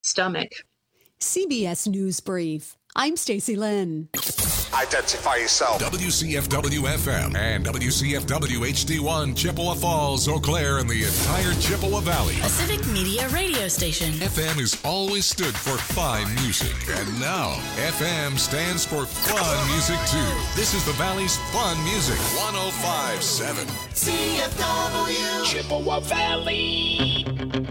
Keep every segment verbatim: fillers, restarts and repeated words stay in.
stomach. C B S News Brief. I'm Stacey Lynn. Identify yourself. W C F W F M and W C F W H D one, Chippewa Falls, Eau Claire, and the entire Chippewa Valley. A Civic Media radio station. F M has always stood for fine music, and now F M stands for fun music too. This is the Valley's fun music. one oh five point seven C F W Chippewa Valley.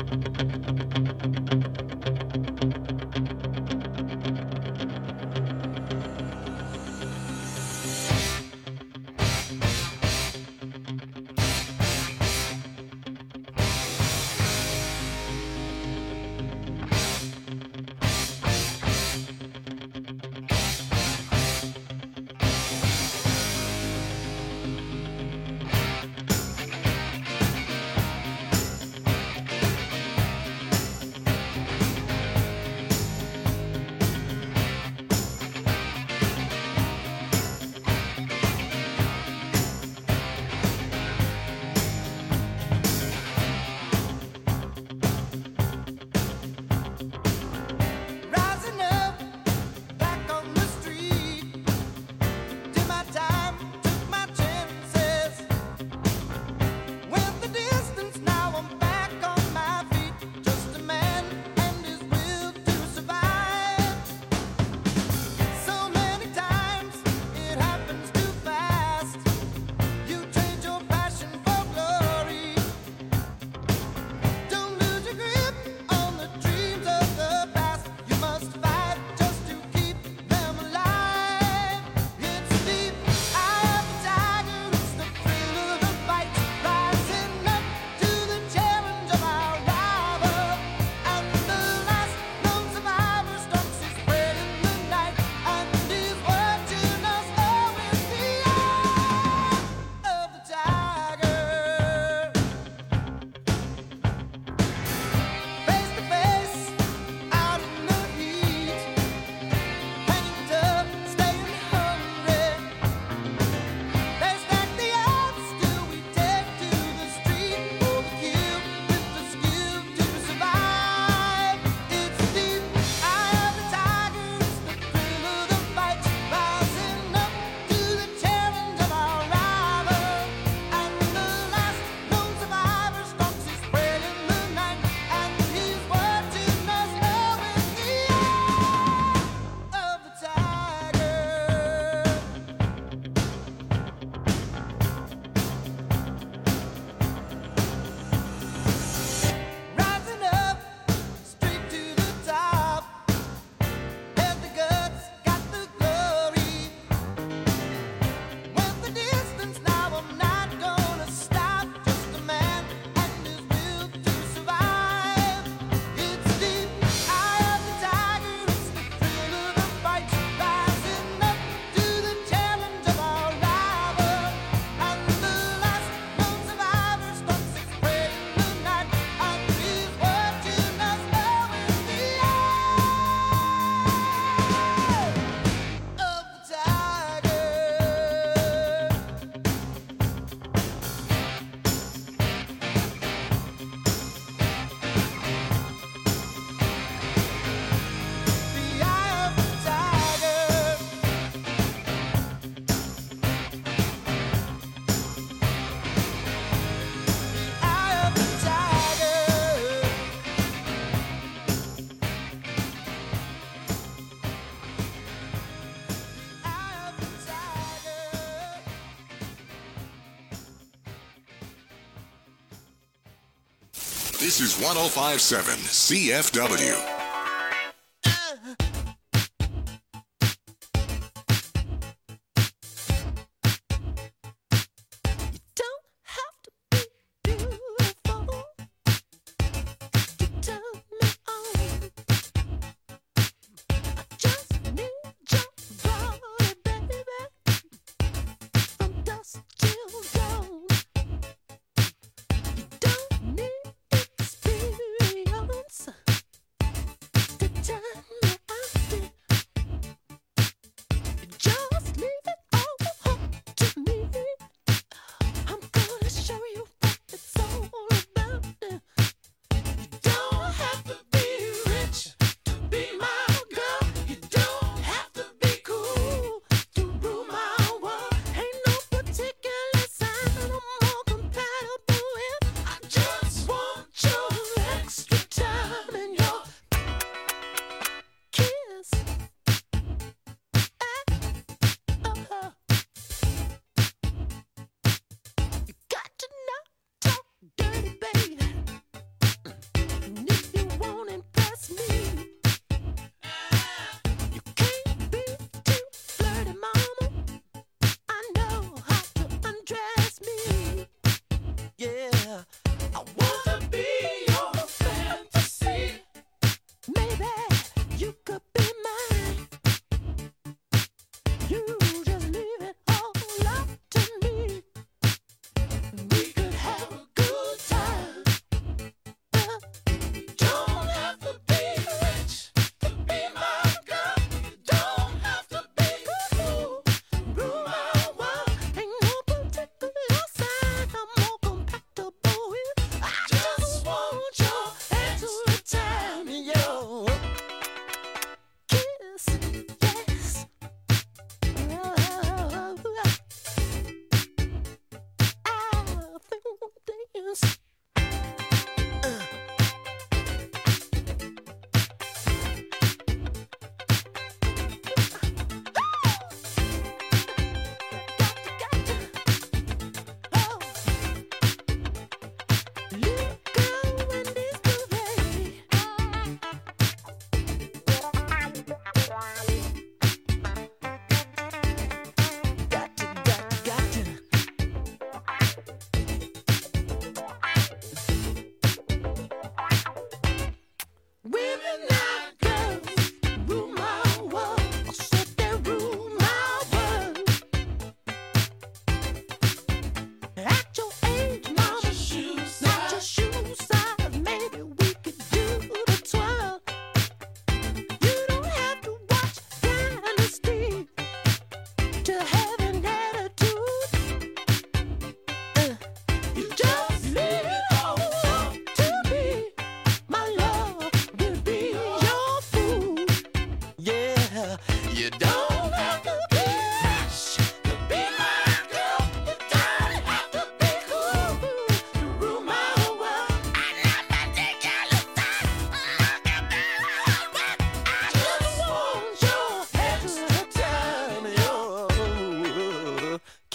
This is one oh five point seven C F W.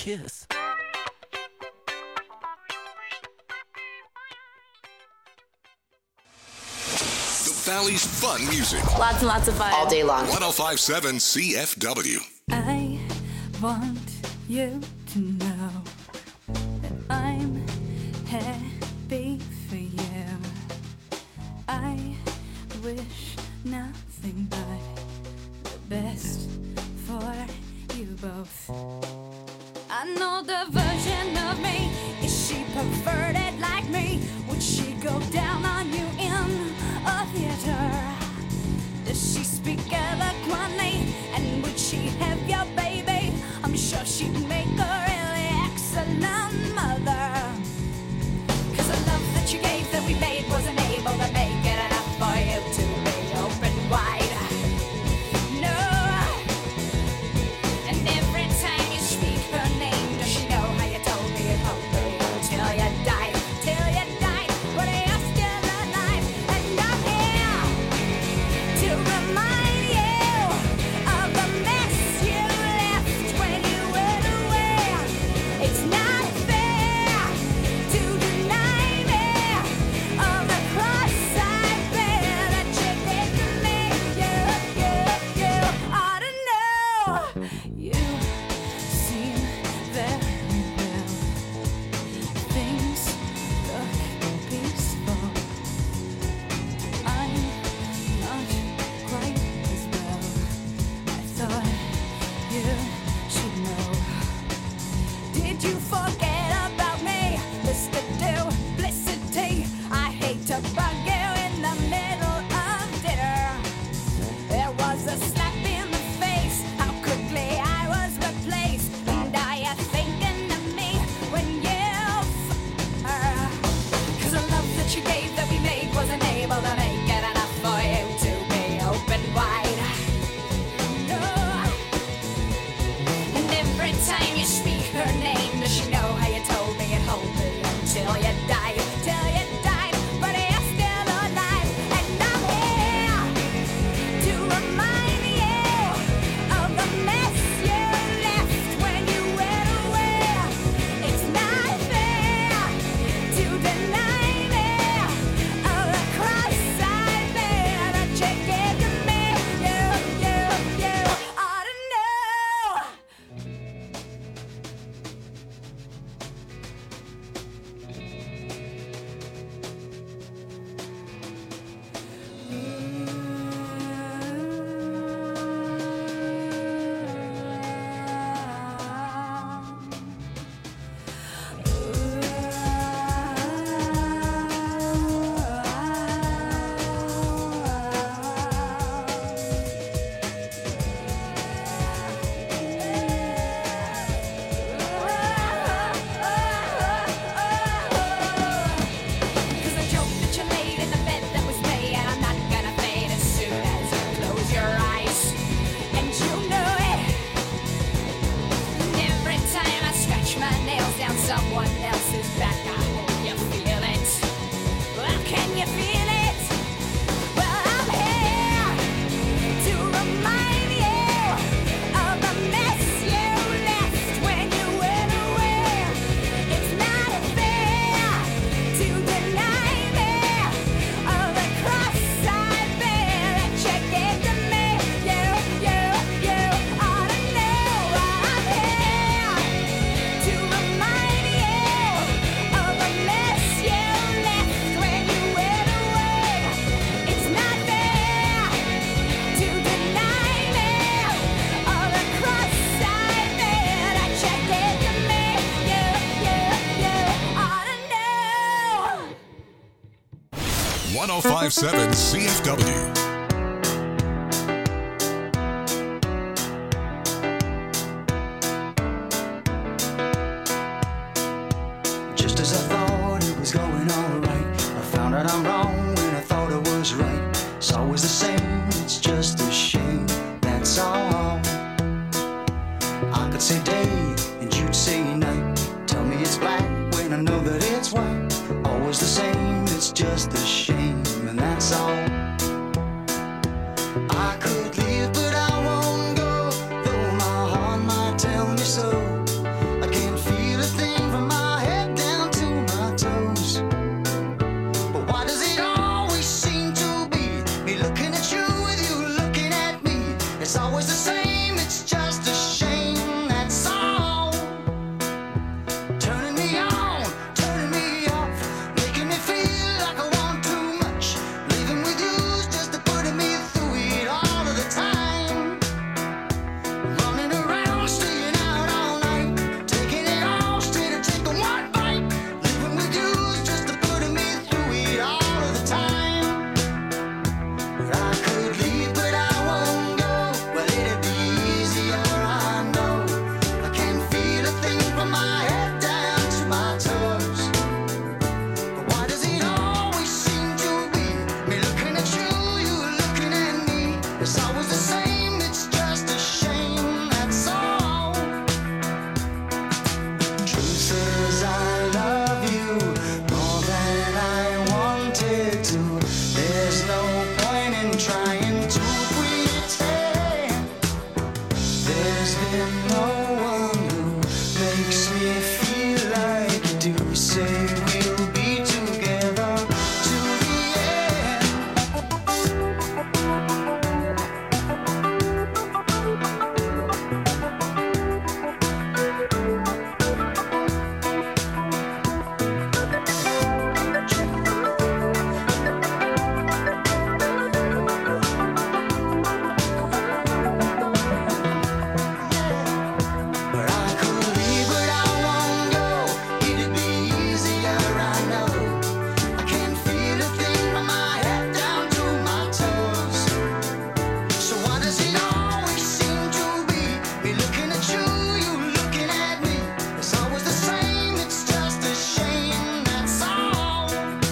kiss. The Valley's fun music. Lots and lots of fun. All day long. one oh five point seven C F W. I want you to know that I'm happy for you. I wish nothing but the best for you both. I know the version of me. Is she perverted like me? Would she go down on you in a theater? Does she speak eloquently? And would she have your baby? I'm sure she'd make a really excellent mother. Cause the love that you gave that we made wasn't able to make it enough for you to be open wide. No. And every time you speak her name, does she know how you told me you'd hold me till you died? Till you died, but you're still alive. And I'm here to remind you of the mess you left when you went away. It's not fair to deny me of the cross I bear that you did to me. You, you, you ought to know. You seem very well. Things look peaceful. I'm not quite as well. I thought you should know. Did you forget about me, Mister Duplicity? I hate to bug you in the middle of dinner. There was a slap in the face, how quickly I was replaced. And are you thinking of me when you f- her? Cause the love that you gave that we made wasn't able to make it enough for you to be open wide. No. And every time you speak her name, does she know how you told me you'd hold me until you died? Till you died, but you're still alive. And I'm here to remind you of the mess you left when you went away. It's not fair to deny me of the cross I bear that you gave to me. You, you, you ought to know. Cause the joke that you laid in the bed that was made, and I'm not gonna fade as soon as you close your eyes. And you know it. And every time I scratch my nails down someone else's back, I hope you feel it. Well, can you feel it? Well, I'm here to remind you of the mess you left when you went away. It's not fair to deny me of the cross I bear that you gave to me. You, you, you ought to know. I'm here to remind you of the mess you left when you went away. It's not fair to deny me of the cross I bear that you gave to me. You, you, you ought to know. one oh five point seven C F W. Just as I thought it was going alright, I found out I'm wrong when I thought I was right. It's always the same, it's just a shame, that's all. I could say day and you'd say night. Tell me it's black when I know that it's white. Always the same, it's just a shame, and that's all. I could leave, but I won't go, though my heart might tell me so. I can't It's always the same, it's just a shame, that's all. Turning me on, turning me off, making me feel like I want too much. Living with you's just a putting me through it all of the time. Running around, staying out all night, taking it all straight or taking one bite. Living with you's just a putting me through it all of the time. But I could leave, but I won't go. Well, it'd be easier, I know. I can't feel a thing from my head down to my toes. But why does it always seem to be me looking at you, you looking at me? It's always the same, it's just a shame, that's all. Truth is, I love you more than I wanted to. There's no point in trying to pretend. There's been no one who makes me feel like you do. Say we'll be together to the end. But I could leave, but I won't go. It'd be easier, I know. I can't feel a thing from my head down to my toes. So why does it always seem to be me looking at you, you looking at me? It's always the same, it's just a shame, that's all.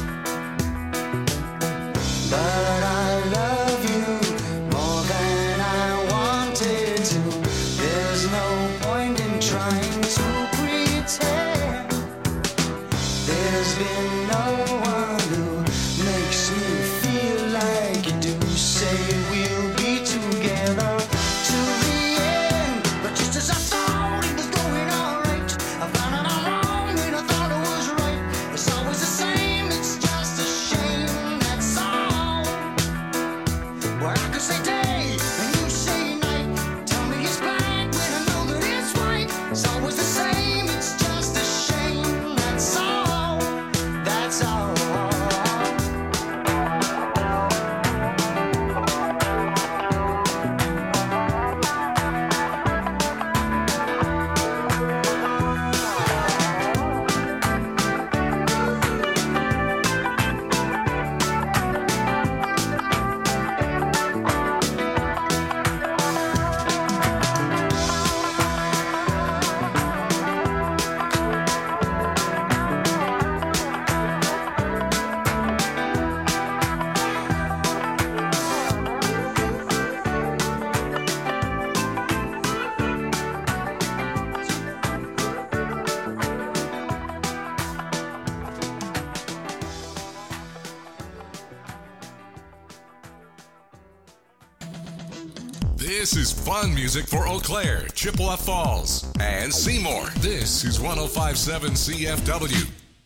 But I love you more than I wanted to. There's no point in trying to pretend. There's been no one who makes me feel like you do. Say we'll be together to the end. But just as I thought it was going alright, I found out I'm wrong when I thought it was right. It's always the same, it's just a shame, that's all. Where I could say day and you say night. Tell me it's black when I know that it's white. It's always the same, it's just a shame, that's all. That's all. This is fun music for Eau Claire, Chippewa Falls, and Seymour. This is one oh five point seven C F W.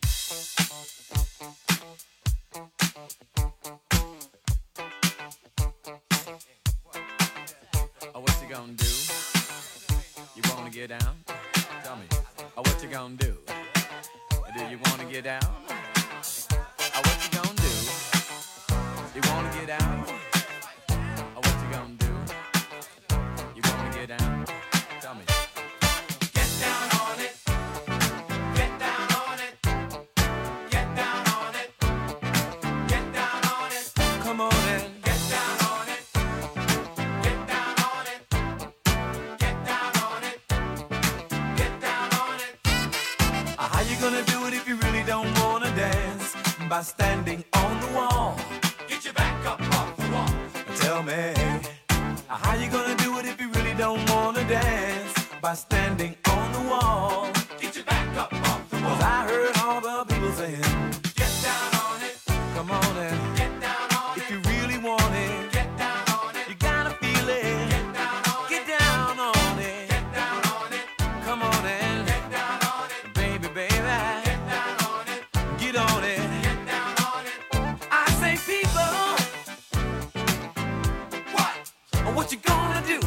Oh, what you gonna do? You wanna get down? Tell me. Oh, what you gonna do? Do you wanna get down? Oh, what you gonna do? You wanna get down? Oh, what you gonna do? You wanna get down? Tell me. Get down on it. Get down on it. Get down on it. Get down on it. Come on in. Get down on it. Get down on it. Get down on it. Get down on it. Uh, How you gonna do it if you really don't wanna dance? By standing on the wall. Get your back up off the wall. Tell me, uh, how you gonna do it if you really don't wanna dance? By standing on the wall. Get your back up off the wall. 'Cause I heard all the people saying, get down on it. Come on and get down on it. If you really want it, get down on it. You gotta feel it. Get down on it. Get down on it. Get down on it. Come on and get down on it. Baby, baby. Get down on it. Get on it. Get down on it. I say people. What? What you gonna do?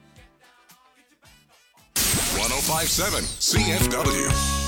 one oh five point seven C F W.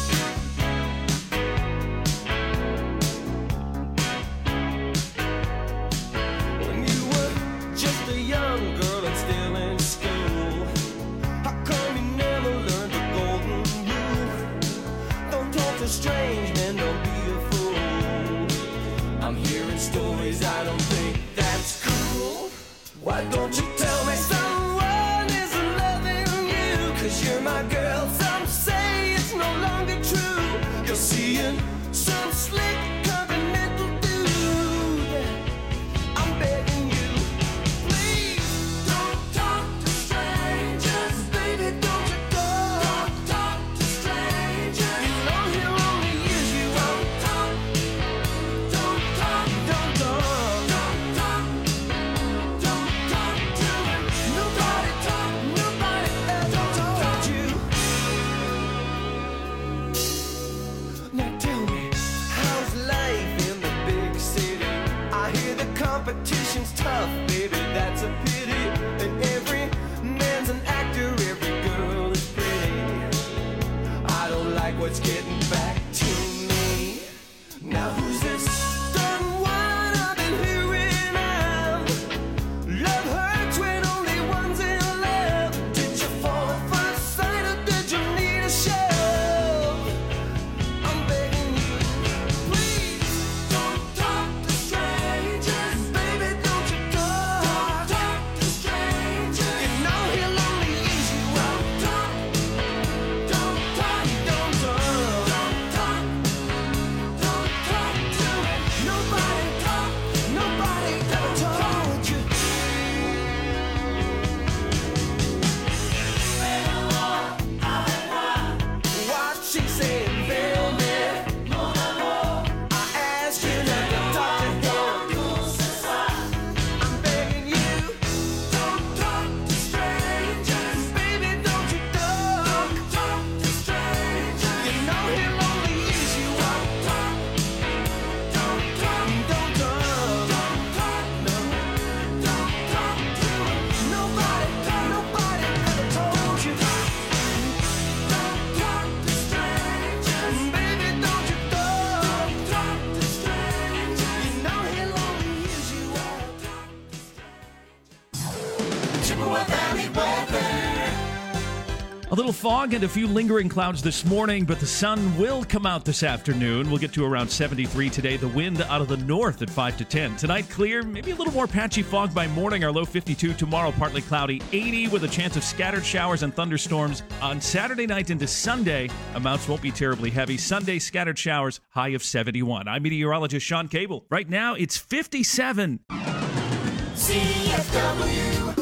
When you were just a young girl and still in school, how come you never learned the golden rule? Don't talk to strange men, don't be a fool. I'm hearing stories, I don't think that's cool. Why don't you tell me someone isn't loving you? Cause you're my girl, some say it's no longer true. You're seeing some slick continental dude. I'm begging you, please don't talk to strangers. Baby, don't you go. Don't talk to strangers. You know he'll only use you. Don't talk, don't talk, don't talk, don't talk, don't talk to him. Nobody talk, nobody ever told you. Now tell me, how's life in the big city? I hear the competition's tough, baby, that's a pity. And every man's an actor, every girl is pretty. I don't like what's getting back to me. Now who's this done one I've been hearing of? Love hurts when only one's in love. Did you fall at first sight or did you need a shove? I'm begging you, please don't talk to strangers. Baby, don't you go. Don't talk to strangers. You know he'll only use you. Don't talk, don't talk, don't talk, don't talk, don't talk to him. Nobody talk, nobody ever told you. What she said, baby. I asked you not to talk to him. I'm begging you, don't talk to strangers. Baby, don't you go. Don't talk to strangers. You know he'll only use you. Don't talk, don't talk, don't talk, don't talk, no, don't talk to him. Nobody, nobody ever told you. Don't talk to strangers. Baby, don't you go. Don't talk to strangers. You know he'll only use you. Chippewa Valley weather. A little fog and a few lingering clouds this morning, but the sun will come out this afternoon. We'll get to around seventy-three today. The wind out of the north at five to ten. Tonight, clear, maybe a little more patchy fog by morning. Our low fifty-two. Tomorrow, partly cloudy, eighty with a chance of scattered showers and thunderstorms. On Saturday night into Sunday, amounts won't be terribly heavy. Sunday, scattered showers, high of seventy-one. I'm meteorologist Sean Cable. Right now, it's fifty-seven. C F W.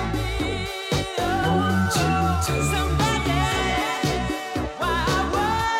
Somebody, why, why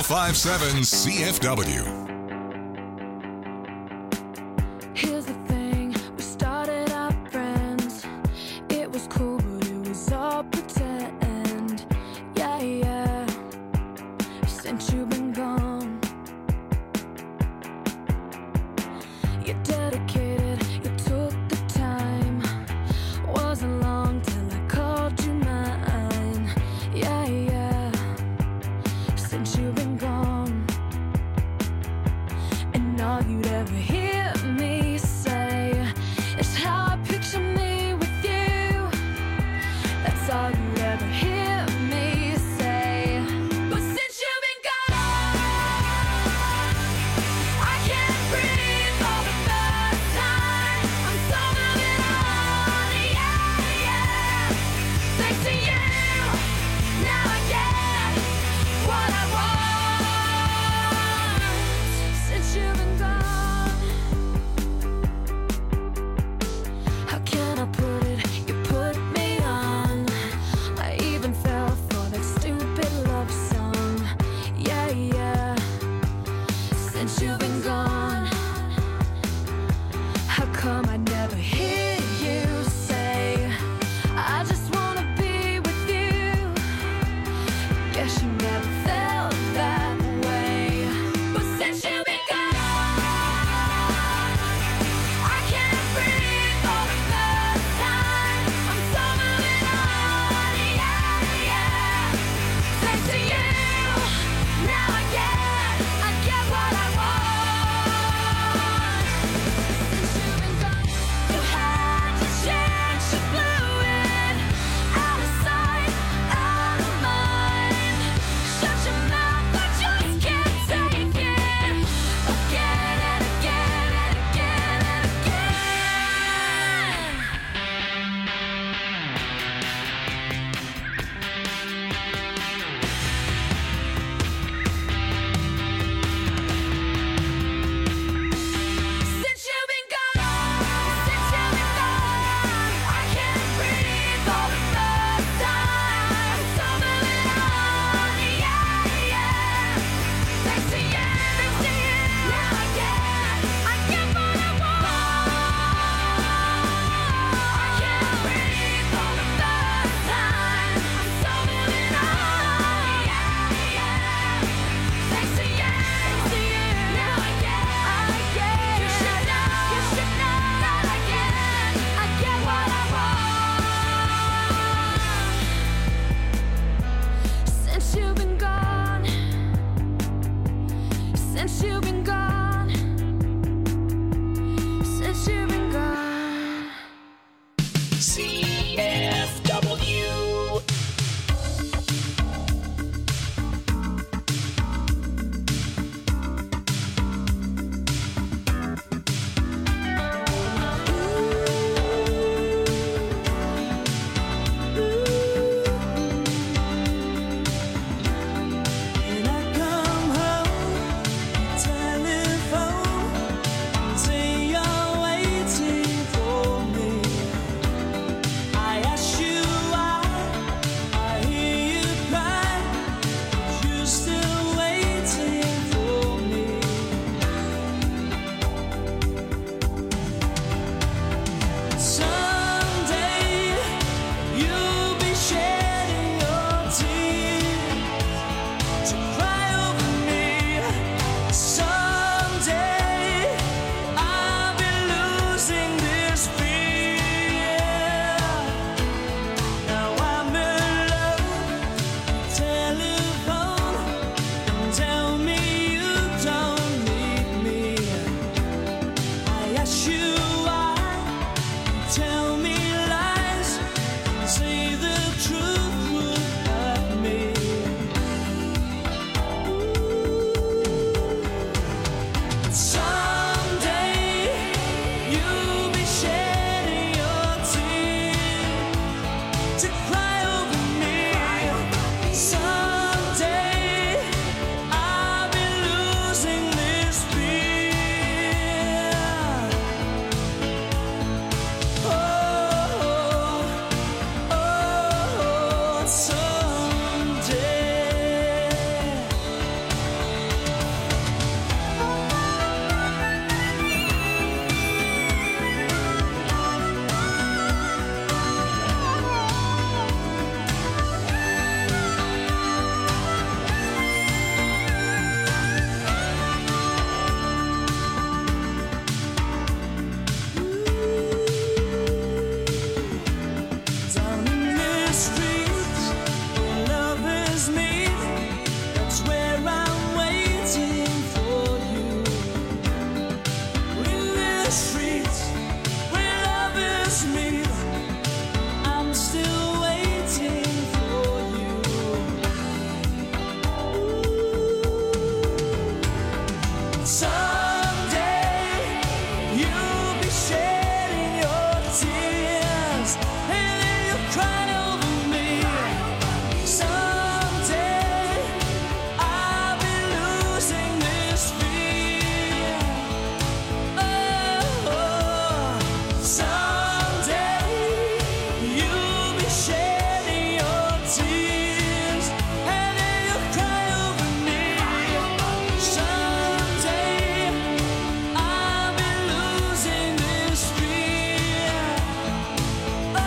five point seven C F W. Here's the thing, we started out friends. It was cool, but it was all pretend. Yeah, yeah. Since you've been gone, you're dedicated, you took the time. Wasn't long till I called you mine. Yeah, yeah. Since you've been gone, and all you'd ever hear me say is how I picture me with you. That's all you'd ever hear me say. But since you've been gone, I can't breathe for the first time. I'm so moving on, yeah, yeah. Thanks to you, now I get what I want. Since you've been gone, how can I put it? You put me on. I even fell for that stupid love song. Yeah, yeah. Since you've been gone, how come I never hear you say, I just wanna be with you? Guess you never felt that way. But since you've been gone, I can't breathe for the first time. I'm so moving on, yeah, yeah. Thanks to you, now I get, I get what I want. Someday you'll be shedding your tears, and then you'll cry over me. Someday I'll be losing this fear. Oh, someday you'll be shedding your tears, and then you'll cry over me. Someday I'll be losing this fear. Oh,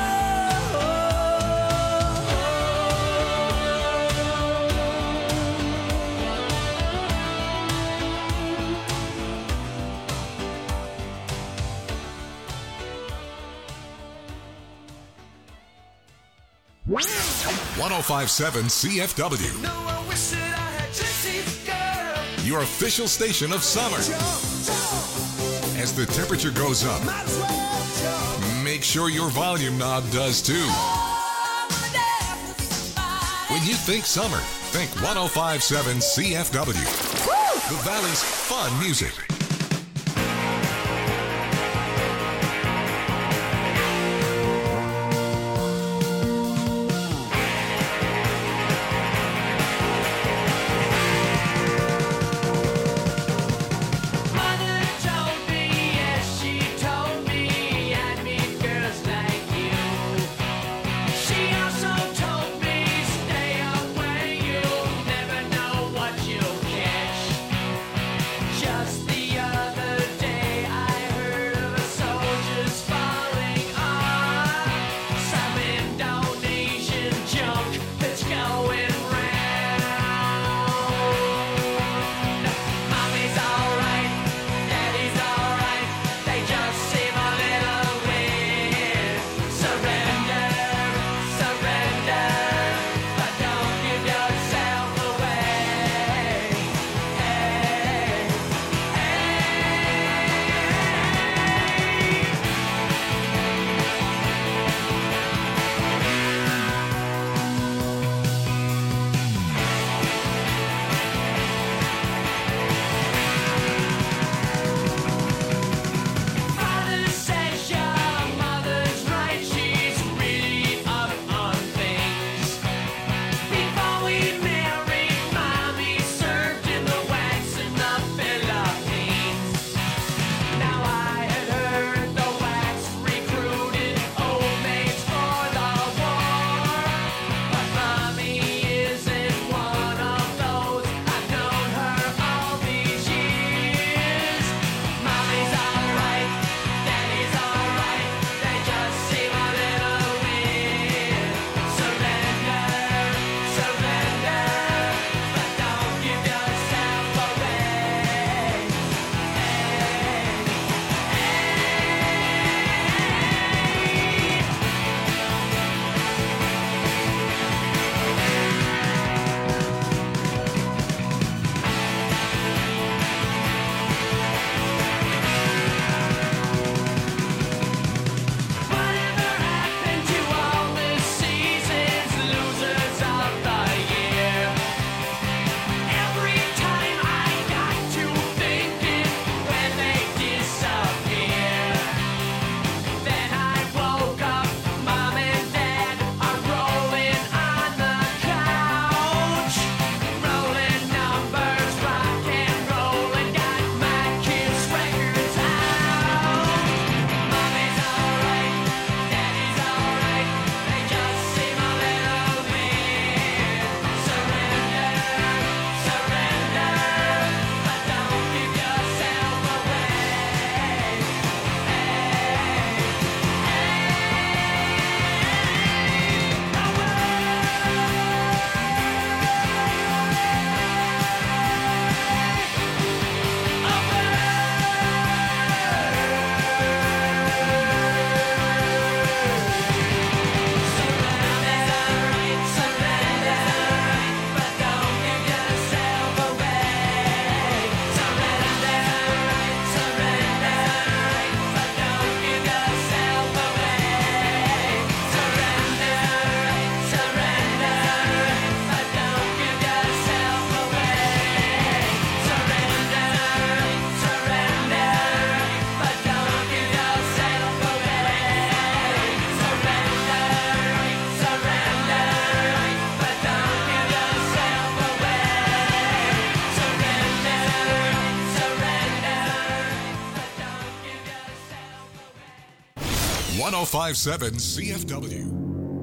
one oh five point seven C F W, no, I wish that I had Jesse's girl. your official station of summer. Jump, jump, As the temperature goes up, might as well jump. make sure your volume knob does too. I wanna dance with somebody. When you think summer, think one oh five point seven C F W. The Valley's fun music. Mother told me, yes, she told me I'd meet girls like you. She also told me, stay away, you'll never know what you'll catch. Just the one oh five point seven C F W.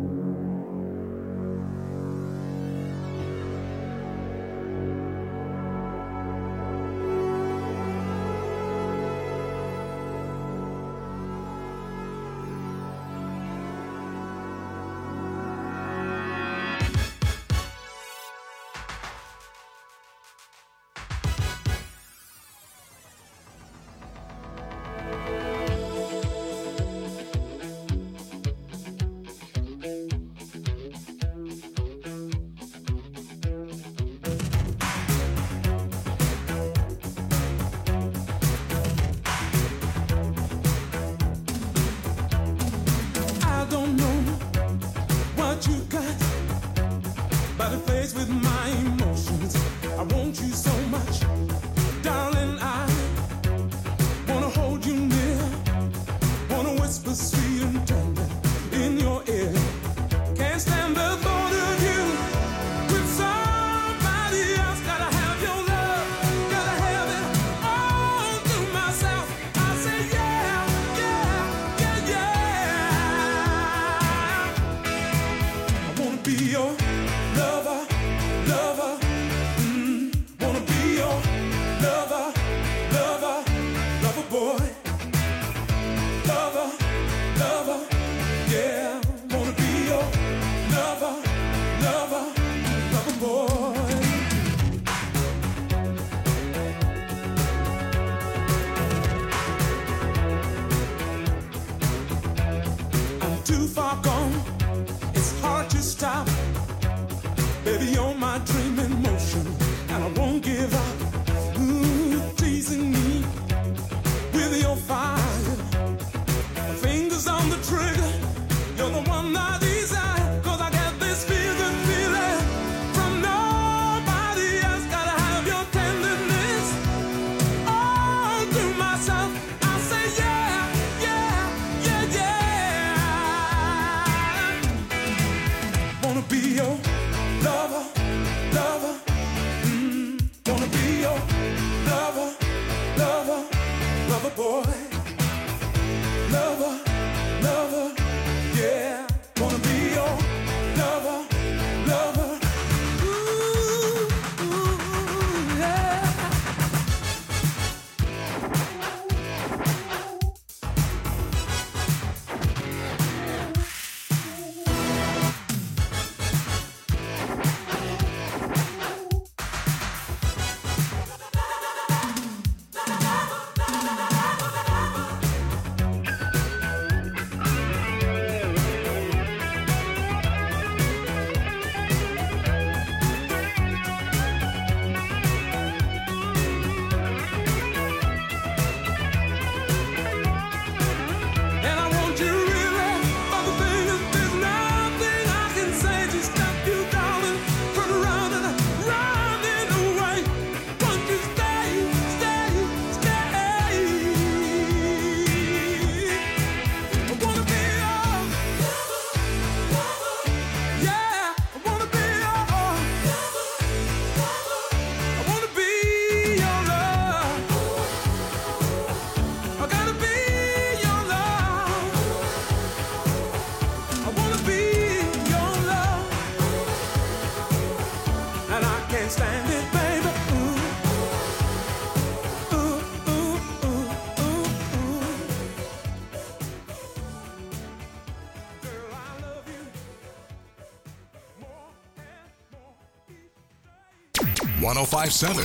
one oh five point seven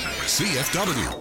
C F W.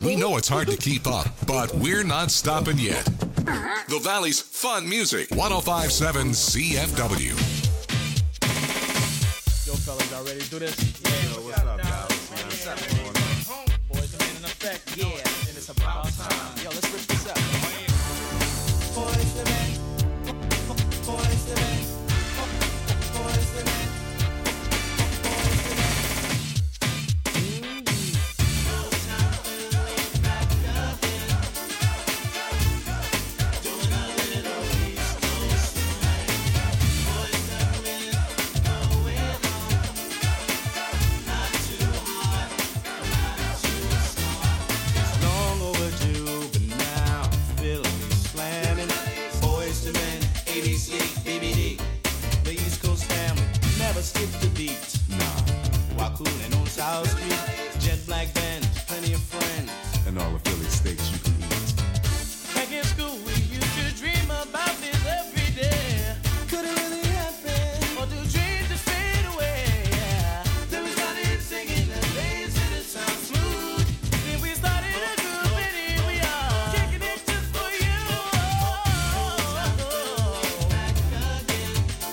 We know it's hard to keep up, but we're not stopping yet. The Valley's fun music, one oh five point seven C F W. Yo, fellas, y'all ready to do this? Yeah, yo, what's up, guys? What's up, man? Boys are in effect, yeah, and it's about time. Yo, let's rip this up. Boys the men, boys the men, boys the men. Skip the beat, nah. While cooling on South Street, jet black band, plenty of friends, and all the Philly steaks you can eat. Back in school, we used to dream about this every day. Could it really happen, or do dreams just fade away? Yeah. Then we started singing and days and it sounds smooth. Then we started a group and here we are, kicking it just for you. Back again.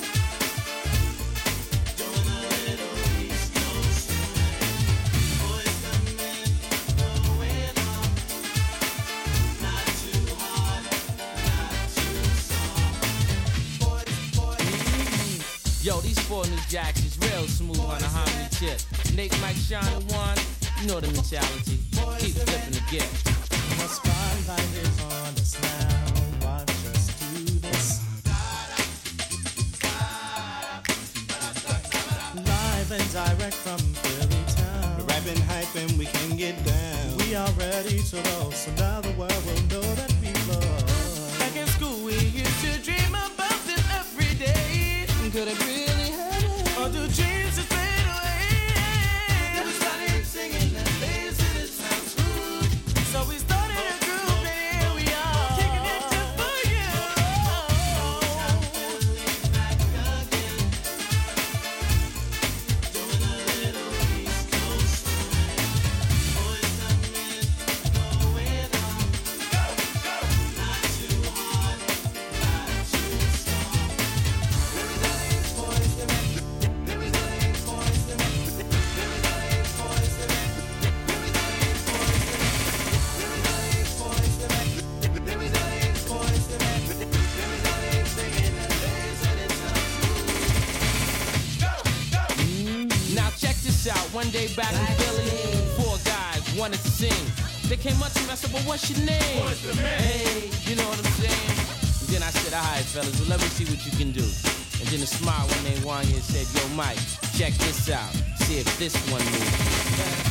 Yo, these four new jacks is real smooth on the harmony tip. Nate, Mike, Sean, and Juan, you know the mentality. Keep flipping the gift. The spotlight is on us now. Watch us do this. Live and direct from Philly town. We're rapping hype and we can get down. We are ready to roll, so now the world will know that we love. Back in school, we used to dream about this every day. Could it really happen? Or do dreams just fade away? Then we started singing and dancing, it sounds smooth. So we started a group and here we are, kicking it just for you. Back again, doing a little East Coast swing. Boys come in, going on. Go, go, not too hard, not too strong. Now check this out. One day back in Philly, four guys wanted to sing. They came up to me, I said, well, what's your name? What's the man? Hey, you know what I'm saying? And then I said, all right, fellas, well, let me see what you can do. And then a smile one named Wanya said, yo, Mike, check this out. See if this one moves.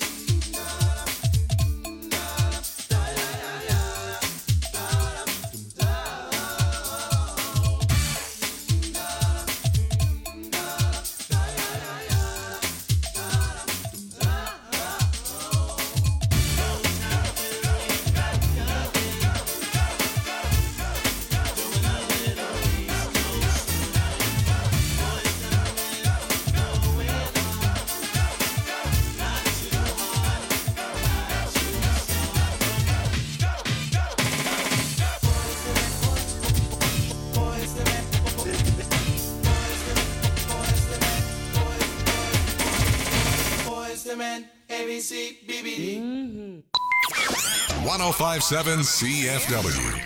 one oh five point seven C F W.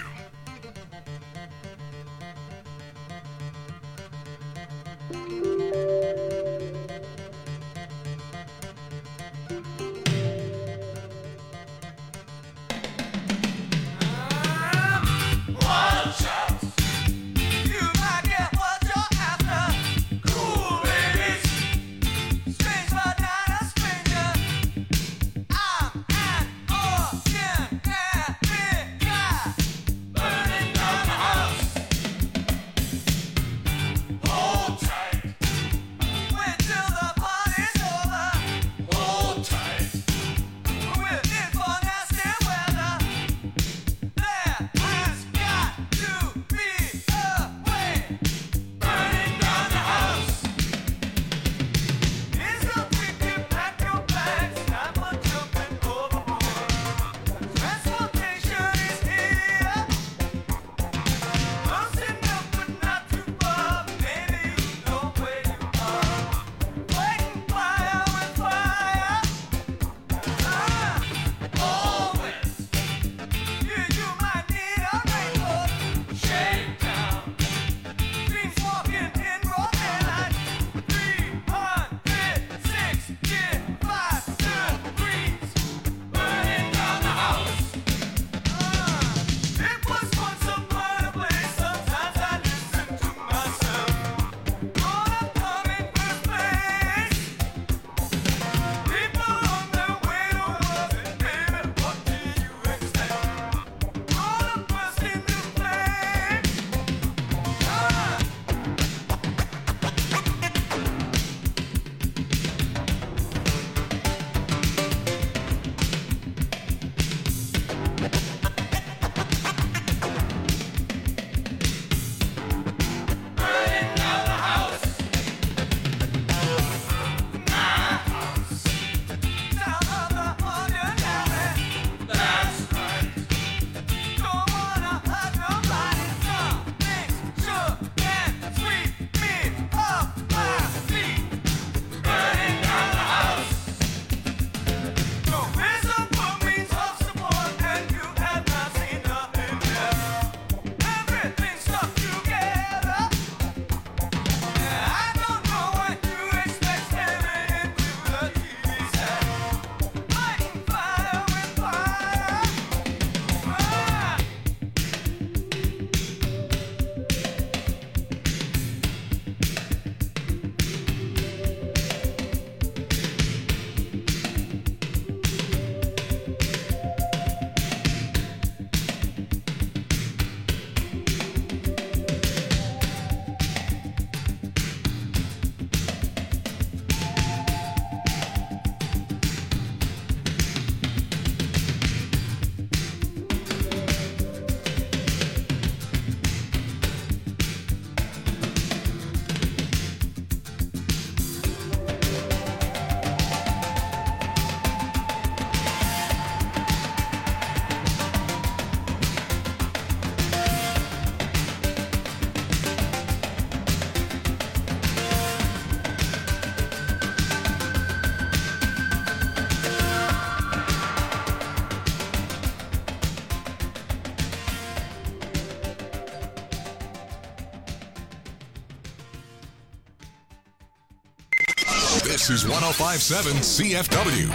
This is one oh five point seven C F W.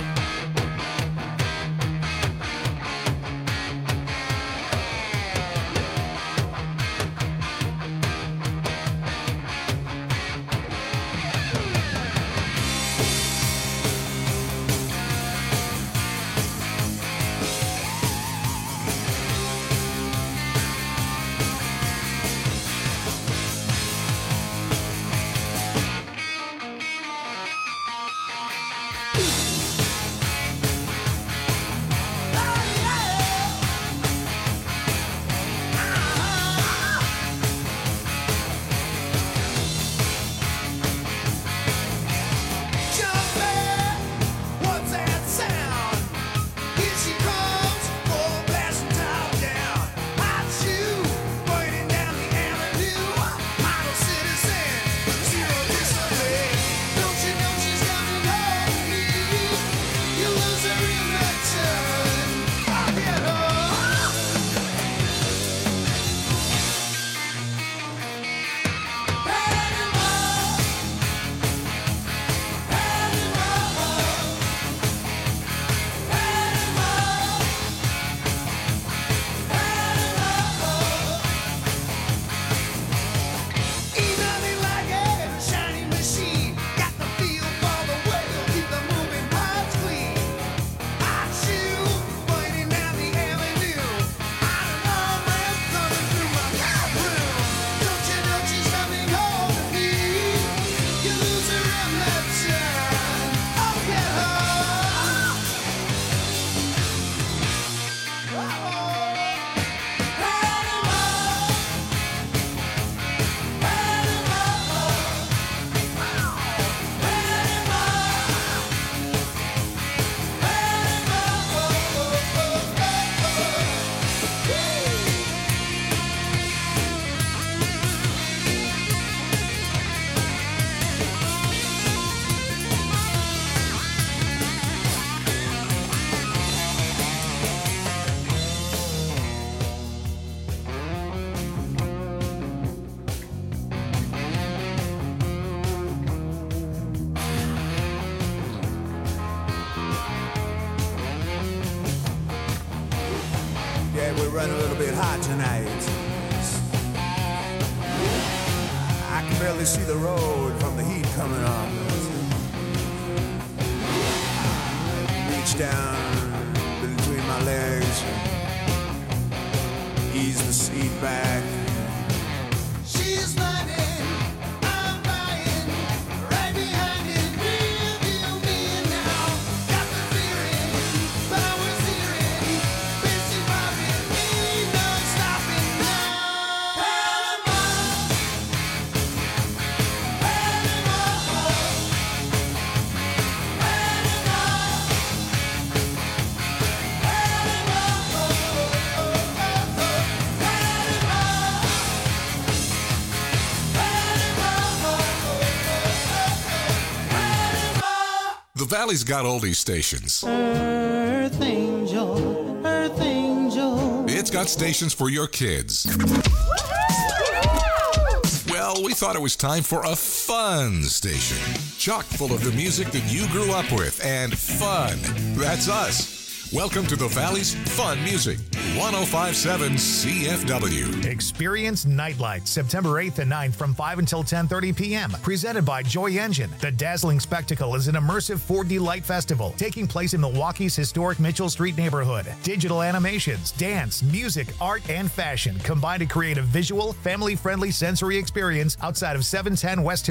hot tonight. I can barely see the road from the heat coming on. Reach down between my legs, ease the seat back. She's lightning, I'm flying, right behind it, real deal me now. Got the feeling, power searing, busy popping, ain't no stopping now. Panama, Panama, The Valley's got oldies stations. Earth Angel, Earth Angel. It's got stations for your kids. Well, we thought it was time for a fun station. Chock full of the music that you grew up with and fun. That's us. Welcome to the Valley's Fun Music, one oh five point seven C F W. Experience Nightlight, September eighth and ninth from five until ten thirty p.m. Presented by Joy Engine. The dazzling spectacle is an immersive four D light festival taking place in Milwaukee's historic Mitchell Street neighborhood. Digital animations, dance, music, art, and fashion combine to create a visual, family-friendly sensory experience outside of seven ten West